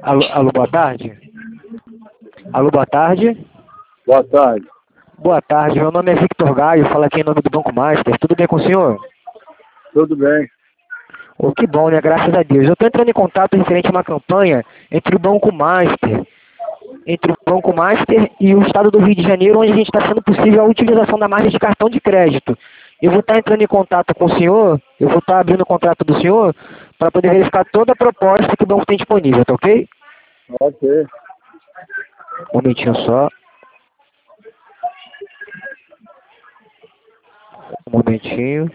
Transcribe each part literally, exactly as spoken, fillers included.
Alô, alô, boa tarde. Alô, boa tarde. Boa tarde. Boa tarde, meu nome é Victor Gaio, falo aqui em nome do Banco Master. Tudo bem com o senhor? Tudo bem. Oh, que bom, né? Graças a Deus. Eu estou entrando em contato referente a uma campanha entre o Banco Master, entre o Banco Master e o Estado do Rio de Janeiro, onde a gente está sendo possível a utilização da margem de cartão de crédito. Eu vou estar entrando em contato com o senhor, eu vou estar abrindo o contrato do senhor para poder verificar toda a proposta que o banco tem disponível, tá ok? Ok. Um momentinho só. Um momentinho.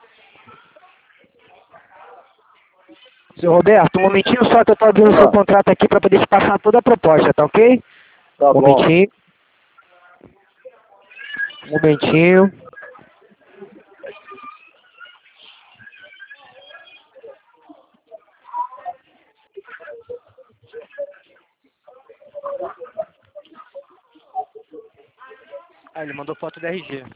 Seu Roberto, um momentinho só que eu estou abrindo o seu Ah, contrato aqui para poder te passar toda a proposta, tá ok? tá Um bom. momentinho. Um momentinho. Ah, ele mandou foto da R G.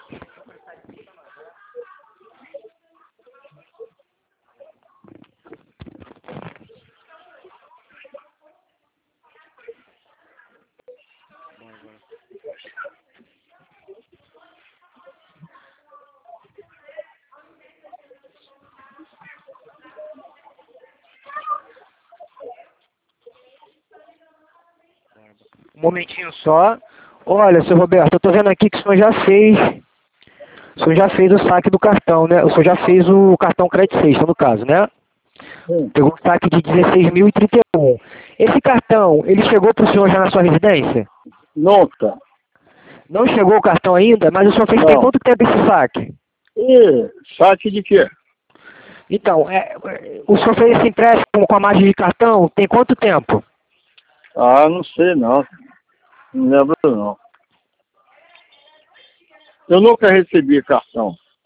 Um momentinho só. Olha, seu Roberto, eu tô vendo aqui que o senhor já fez. O senhor já fez o saque do cartão, né? O senhor já fez o cartão Credit Sexta, no caso, né? Sim. Pegou um saque de dezesseis mil e trinta e um. Esse cartão, ele chegou pro senhor já na sua residência? Nunca. Não chegou o cartão ainda, mas o senhor fez tem Não. quanto tempo esse saque? E saque de quê? Então, é, o senhor fez esse empréstimo com a margem de cartão tem quanto tempo? Ah, não sei não. Não lembro não. Eu nunca recebi cartão.